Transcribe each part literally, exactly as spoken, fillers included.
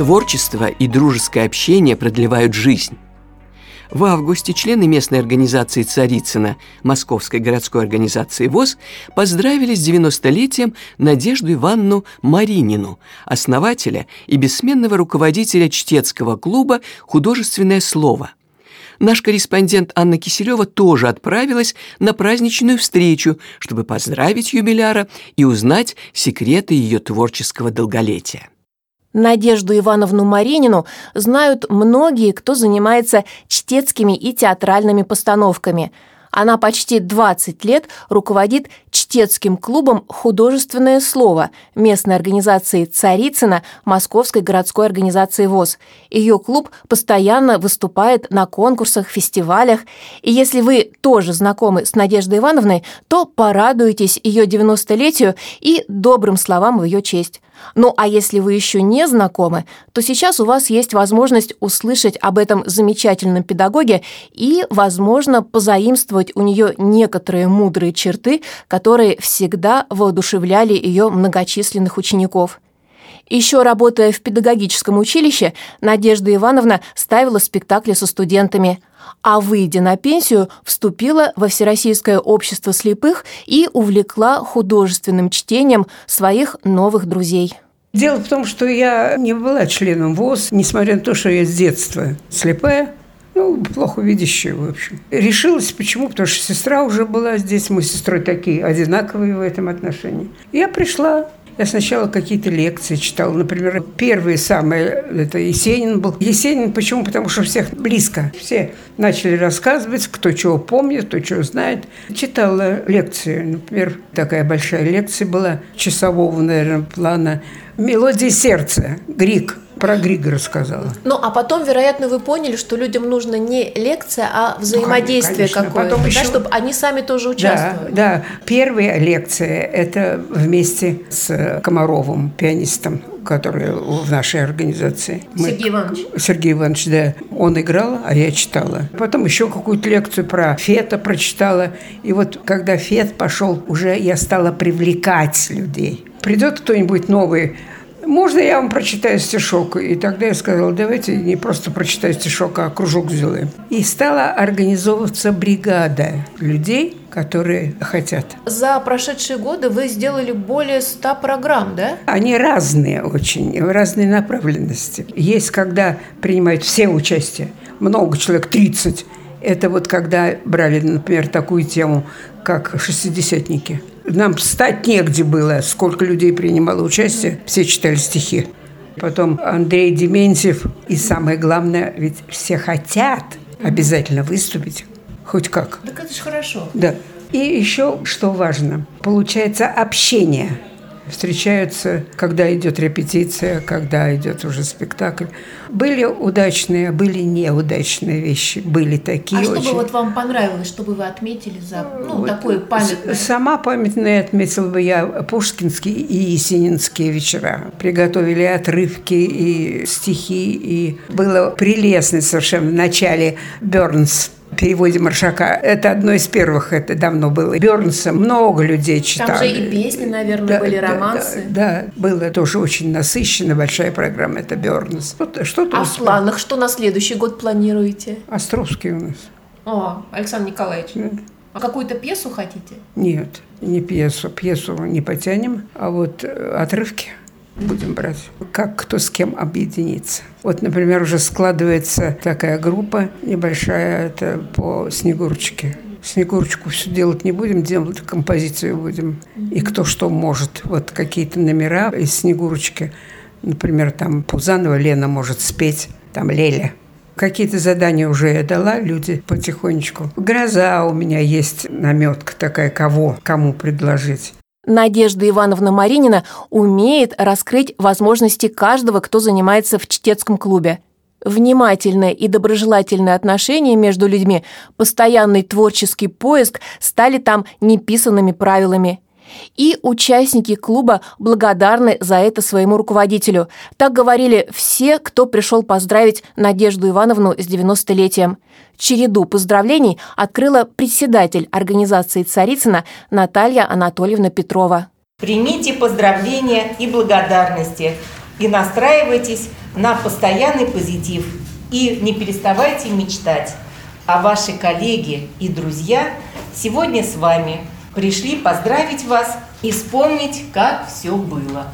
Творчество и дружеское общение продлевают жизнь. В августе члены местной организации Царицына, Московской городской организации ВОС, поздравили с девяностолетием Надежду Ивановну Маринину, основателя и бессменного руководителя чтецкого клуба «Художественное слово». Наш корреспондент Анна Киселева тоже отправилась на праздничную встречу, чтобы поздравить юбиляра и узнать секреты ее творческого долголетия. Надежду Ивановну Маринину знают многие, кто занимается чтецкими и театральными постановками. Она почти двадцать лет руководит чтецким клубом «Художественное слово» местной организации Царицына, Московской городской организации ВОС. Ее клуб постоянно выступает на конкурсах, фестивалях. И если вы тоже знакомы с Надеждой Ивановной, то порадуйтесь ее девяностолетию и добрым словам в ее честь. Ну а если вы еще не знакомы, то сейчас у вас есть возможность услышать об этом замечательном педагоге и, возможно, позаимствовать у нее некоторые мудрые черты, которые всегда воодушевляли ее многочисленных учеников. Еще работая в педагогическом училище, Надежда Ивановна ставила спектакли со студентами, а, выйдя на пенсию, вступила во Всероссийское общество слепых и увлекла художественным чтением своих новых друзей. Дело в том, что я не была членом ВОС, несмотря на то, что я с детства слепая, ну, плохо видящая, в общем. Решилась почему? Потому что сестра уже была здесь, мы с сестрой такие одинаковые в этом отношении. Я пришла. Я сначала какие-то лекции читала. Например, первые самые, это Есенин был. Есенин почему? Потому что всех близко. Все начали рассказывать, кто чего помнит, кто чего знает. Читала лекции. Например, такая большая лекция была часового, наверное, плана «Мелодия сердца». Григ. Про Грига рассказала. Ну, а потом, вероятно, вы поняли, что людям нужно не лекция, а взаимодействие ну, какое-то, да, еще... чтобы они сами тоже участвовали. Да, да. Первая лекция – это вместе с Комаровым, пианистом, который в нашей организации. Сергей Мы... Иванович. Сергей Иванович, да. Он играл, а я читала. Потом еще какую-то лекцию про Фета прочитала. И вот когда Фет пошел, уже я стала привлекать людей. Придет кто-нибудь новый, можно я вам прочитаю стишок? И тогда я сказала, давайте не просто прочитаю стишок, а кружок сделаем. И стала организовываться бригада людей, которые хотят. За прошедшие годы вы сделали более ста программ, да? Они разные очень, в разной направленности. Есть, когда принимают все участие, много человек, тридцать. Это вот когда брали, например, такую тему, как «Шестидесятники». Нам встать негде было, сколько людей принимало участие, все читали стихи. Потом Андрей Дементьев. И самое главное, ведь все хотят обязательно выступить, хоть как. Так это же хорошо. Да. И еще, что важно, получается общение. Встречаются, когда идет репетиция, когда идет уже спектакль. Были удачные, были неудачные вещи. Были такие а очень... что бы вот вам понравилось, чтобы вы отметили за ну, вот такое памятное? Сама памятная отметила бы я пушкинские и есенинские вечера. Приготовили отрывки и стихи. И было прелестно совершенно в начале Бёрнс. В переводе Маршака. Это одно из первых, это давно было. Бёрнса много людей читали. Там же и песни, наверное, да, были, да, романсы. Да, да, было тоже очень насыщенно, большая программа, это Бёрнс. Что-то, что-то а успел. В планах что на следующий год планируете? Островский у нас. О, Александр Николаевич. Да. А какую-то пьесу хотите? Нет, не пьесу. Пьесу не потянем, а вот отрывки будем брать. Как кто с кем объединится. Вот, например, уже складывается такая группа небольшая, это по Снегурочке. Снегурочку все делать не будем, делать композицию будем. И кто что может. Вот какие-то номера из Снегурочки. Например, там Пузанова Лена может спеть, там Леля. Какие-то задания уже я дала, люди потихонечку. Гроза у меня есть, наметка такая, кого, кому предложить. Надежда Ивановна Маринина умеет раскрыть возможности каждого, кто занимается в чтецком клубе. Внимательное и доброжелательное отношение между людьми, постоянный творческий поиск стали там неписанными правилами. И участники клуба благодарны за это своему руководителю. Так говорили все, кто пришел поздравить Надежду Ивановну с девяностолетием. Череду поздравлений открыла председатель организации Царицына Наталья Анатольевна Петрова. Примите поздравления и благодарности и настраивайтесь на постоянный позитив. И не переставайте мечтать. А ваши коллеги и друзья сегодня с вами пришли поздравить вас и вспомнить, как все было.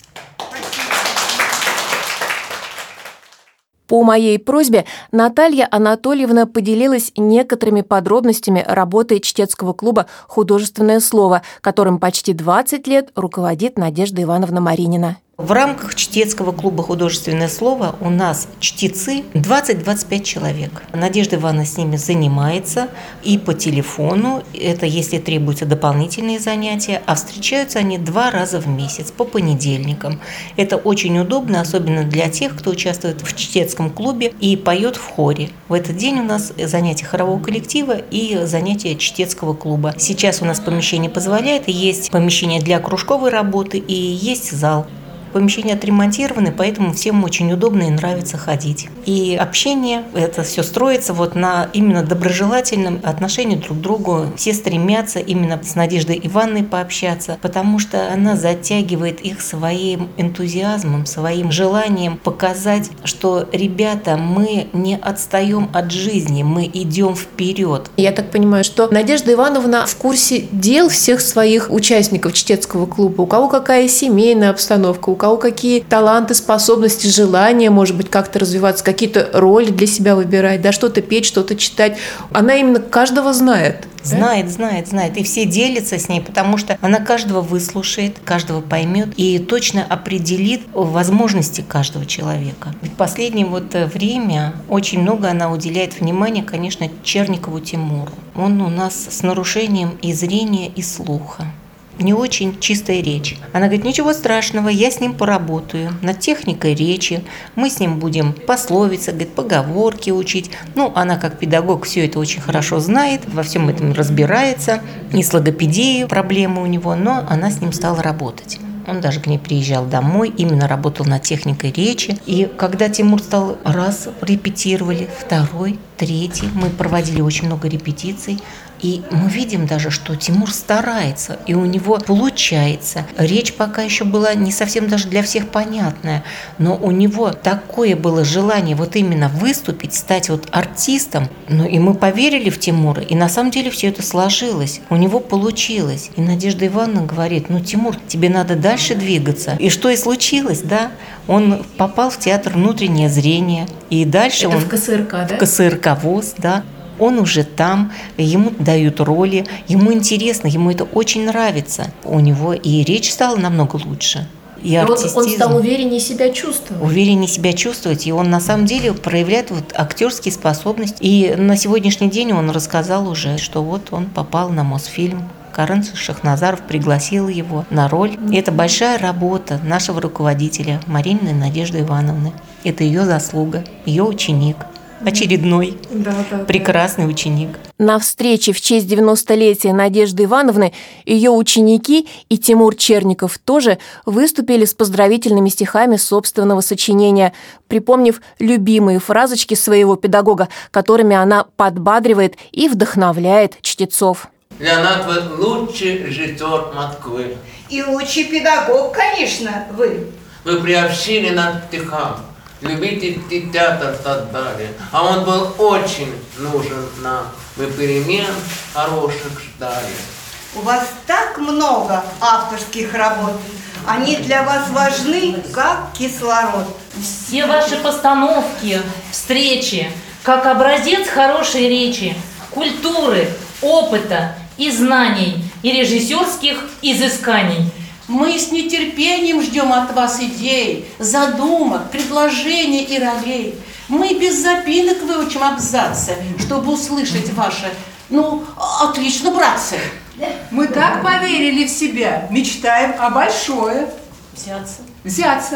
По моей просьбе Наталья Анатольевна поделилась некоторыми подробностями работы чтецкого клуба «Художественное слово», которым почти двадцать лет руководит Надежда Ивановна Маринина. В рамках чтецкого клуба «Художественное слово» у нас чтецы двадцать-двадцать пять человек. Надежда Ивановна с ними занимается и по телефону, это если требуются дополнительные занятия, а встречаются они два раза в месяц по понедельникам. Это очень удобно, особенно для тех, кто участвует в чтецком клубе и поет в хоре. В этот день у нас занятия хорового коллектива и занятия чтецкого клуба. Сейчас у нас помещение позволяет, есть помещение для кружковой работы и есть зал. Помещения отремонтированы, поэтому всем очень удобно и нравится ходить. И общение, это все строится вот на именно доброжелательном отношении друг к другу. Все стремятся именно с Надеждой Ивановной пообщаться, потому что она затягивает их своим энтузиазмом, своим желанием показать, что, ребята, мы не отстаем от жизни, мы идем вперед. Я так понимаю, что Надежда Ивановна в курсе дел всех своих участников чтецкого клуба. У кого какая семейная обстановка, у кого какие таланты, способности, желания, может быть, как-то развиваться, какие-то роли для себя выбирать, да, что-то петь, что-то читать. Она именно каждого знает. Знает, знает, знает. И все делятся с ней, потому что она каждого выслушает, каждого поймет и точно определит возможности каждого человека. В последнее вот время очень много она уделяет внимания, конечно, Черникову Тимуру. Он у нас с нарушением и зрения, и слуха. Не очень чистая речь. Она говорит, ничего страшного, я с ним поработаю над техникой речи, мы с ним будем пословицы, говорит, поговорки учить. Ну, она как педагог все это очень хорошо знает, во всем этом разбирается, и с логопедией проблемы у него, но она с ним стала работать. Он даже к ней приезжал домой, именно работал над техникой речи. И когда Тимур стал раз, репетировали, второй, третий, мы проводили очень много репетиций. И мы видим даже, что Тимур старается, и у него получается. Речь пока еще была не совсем даже для всех понятная, но у него такое было желание вот именно выступить, стать вот артистом. Ну и мы поверили в Тимура, и на самом деле все это сложилось. У него получилось. И Надежда Ивановна говорит, ну, Тимур, тебе надо дальше двигаться. И что и случилось, да? Он попал в театр «Внутреннее зрение», и дальше это он... в ка эс эр ка, да? В ка эс эр ка ВОС, да. Он уже там, ему дают роли, ему интересно, ему это очень нравится. У него и речь стала намного лучше. И артистизм. Он стал увереннее себя чувствовать. Увереннее себя чувствовать, и он на самом деле проявляет вот актерские способности. И на сегодняшний день он рассказал уже, что вот он попал на Мосфильм. Карен Шахназаров пригласил его на роль. И это большая работа нашего руководителя Марининой Надежды Ивановны. Это ее заслуга, ее ученик. Очередной да, да, прекрасный да. ученик. На встрече в честь девяностолетия Надежды Ивановны ее ученики и Тимур Черников тоже выступили с поздравительными стихами собственного сочинения, припомнив любимые фразочки своего педагога, которыми она подбадривает и вдохновляет чтецов. Леонид, вы лучший режиссер Москвы. И лучший педагог, конечно, вы. Вы приобщили нас к стихам. Любительский театр создали, а он был очень нужен нам. Мы перемен хороших ждали. У вас так много авторских работ. Они для вас важны, как кислород. Все ваши постановки, встречи, как образец хорошей речи, культуры, опыта и знаний, и режиссерских изысканий. Мы с нетерпением ждем от вас идей, задумок, предложений и ролей. Мы без запинок выучим абзацы, чтобы услышать ваши, ну, отлично, братцы. Мы так поверили в себя, мечтаем о большое. Взяться. Взяться.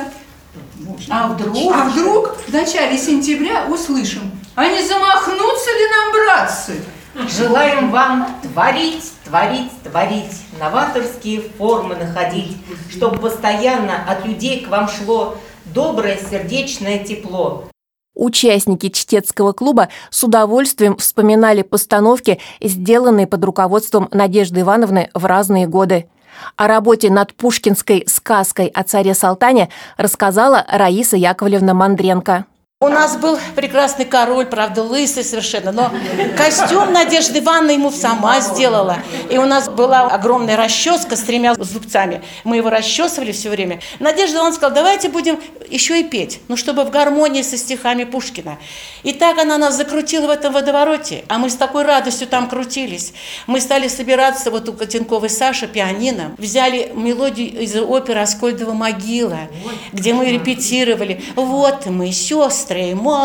А вдруг? А вдруг в начале сентября услышим, а не замахнутся ли нам, братцы? Желаем вам творить, творить, творить, новаторские формы находить, чтобы постоянно от людей к вам шло доброе сердечное тепло. Участники чтецкого клуба с удовольствием вспоминали постановки, сделанные под руководством Надежды Ивановны в разные годы. О работе над пушкинской сказкой о царе Салтане рассказала Раиса Яковлевна Мандренко. У нас был прекрасный король, правда, лысый совершенно, но костюм Надежда Ивановна ему сама сделала. И у нас была огромная расческа с тремя зубцами. Мы его расчесывали все время. Надежда Ивановна сказала, давайте будем еще и петь, ну, чтобы в гармонии со стихами Пушкина. И так она нас закрутила в этом водовороте, а мы с такой радостью там крутились. Мы стали собираться, вот у Котенковой Саши, пианино, взяли мелодию из оперы «Аскольдова могила», где мы репетировали. Вот мы, сестры,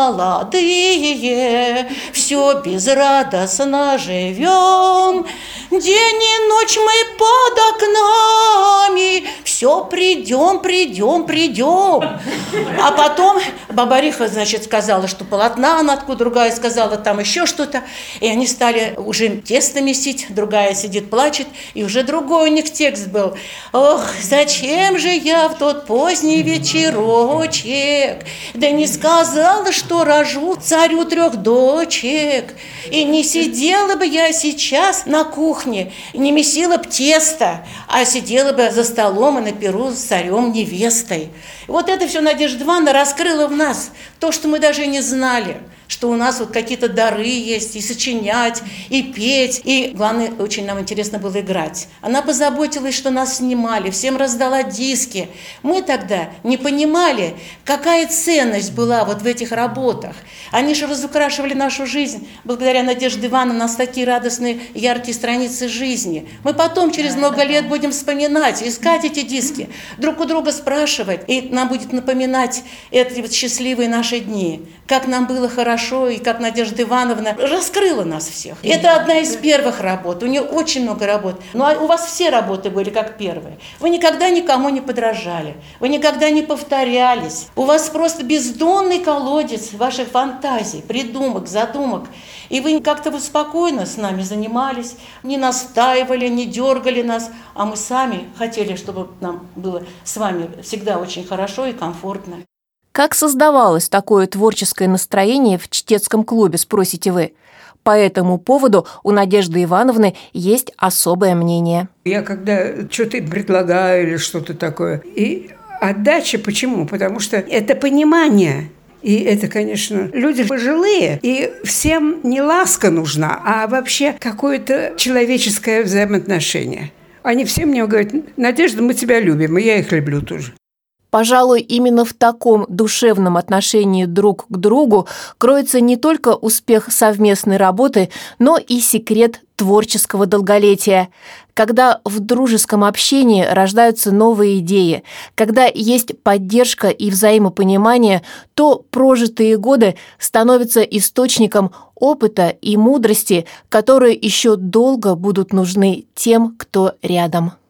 молодые, все безрадостно живем. День и ночь мы под окнами, все придем, придем, придем. А потом Бабариха, значит, сказала, что полотна она откуда, другая сказала там еще что-то. И они стали уже тесто месить, другая сидит, плачет, и уже другой у них текст был. Ох, зачем же я в тот поздний вечерочек, да не сказала, что рожу царю трех дочек. И не сидела бы я сейчас на кухне, не месила б тесто, а сидела бы за столом и на перу с царем невестой. Вот это все Надежда Ивановна раскрыла в нас то, что мы даже и не знали, что у нас вот какие-то дары есть, и сочинять, и петь, и, главное, очень нам интересно было играть. Она позаботилась, что нас снимали, всем раздала диски. Мы тогда не понимали, какая ценность была вот в этих работах. Они же разукрашивали нашу жизнь. Благодаря Надежде Ивановне у нас такие радостные, яркие страницы жизни. Мы потом, через много лет, будем вспоминать, искать эти диски, друг у друга спрашивать, и нам будет напоминать эти вот счастливые наши дни, как нам было хорошо, и как Надежда Ивановна раскрыла нас всех. Это одна из первых работ. У нее очень много работ. Ну, а у вас все работы были как первые. Вы никогда никому не подражали. Вы никогда не повторялись. У вас просто бездонный колодец ваших фантазий, придумок, задумок. И вы как-то вот спокойно с нами занимались, не настаивали, не дергали нас, а мы сами хотели, чтобы нам было с вами всегда очень хорошо и комфортно. Как создавалось такое творческое настроение в чтецком клубе, спросите вы? По этому поводу у Надежды Ивановны есть особое мнение. Я когда что-то им предлагаю или что-то такое, и отдача почему? Потому что это понимание. И это, конечно, люди пожилые, и всем не ласка нужна, а вообще какое-то человеческое взаимоотношение. Они все мне говорят, Надежда, мы тебя любим, и я их люблю тоже. Пожалуй, именно в таком душевном отношении друг к другу кроется не только успех совместной работы, но и секрет творческого долголетия. Когда в дружеском общении рождаются новые идеи, когда есть поддержка и взаимопонимание, то прожитые годы становятся источником опыта и мудрости, которые еще долго будут нужны тем, кто рядом.